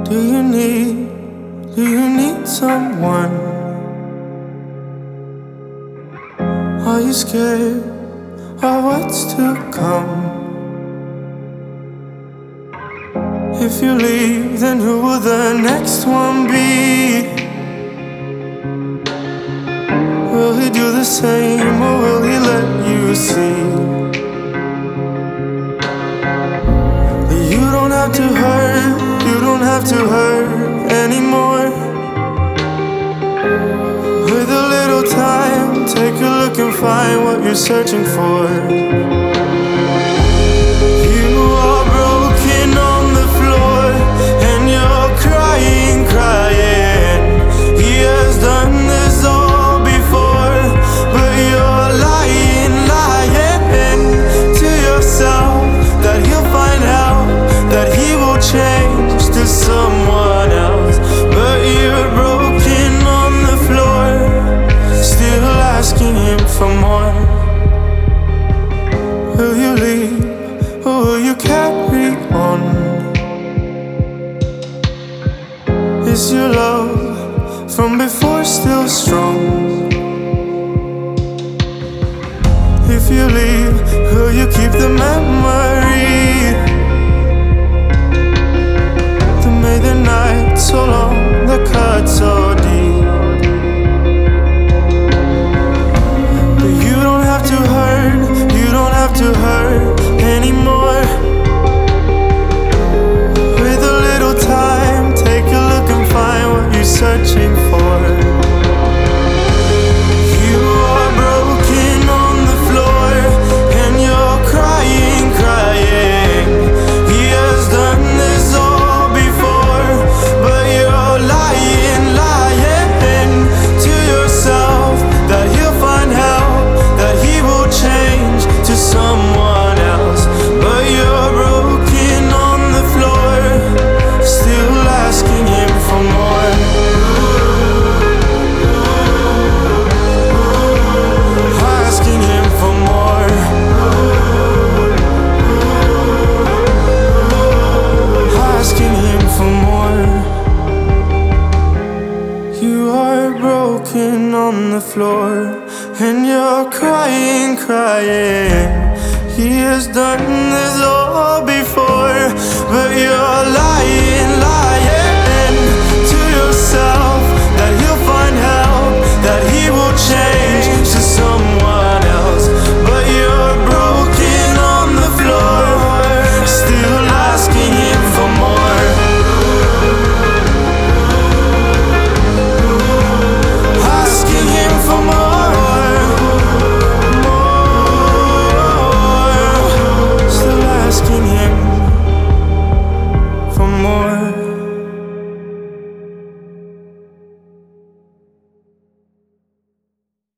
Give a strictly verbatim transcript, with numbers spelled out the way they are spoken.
Do you need, do you need someone? Are you scared of what's to come? If you leave, then who will the next one be? Will he do the same, or will he let you see that you don't have to hurt, you don't have to hurt anymore? With a little time, take a look and find what you're searching for. You are broken on the floor, and you're crying, crying. He has done this all before, but you're lying, lying to yourself that he'll find out, that he will change to someone else. But you're broken on the floor, still asking him for more. Will you leave, or will you carry on? Is your love from before still strong? If you leave, will you keep the memory that made the night so long, the cut so deep? But you don't have to hurt, you don't have to hurt anymore. With a little time, take a look and find what you're searching for. You are broken on the floor, and you're crying, crying. He has done this all before, but you're lying, lying to yourself that he'll find out, that he will change to someone else. But you're broken on the floor, still asking him for more. Asking him for more. Asking him for more. You are broken on the floor, and you're crying, crying. He has done this all before, but you're lying.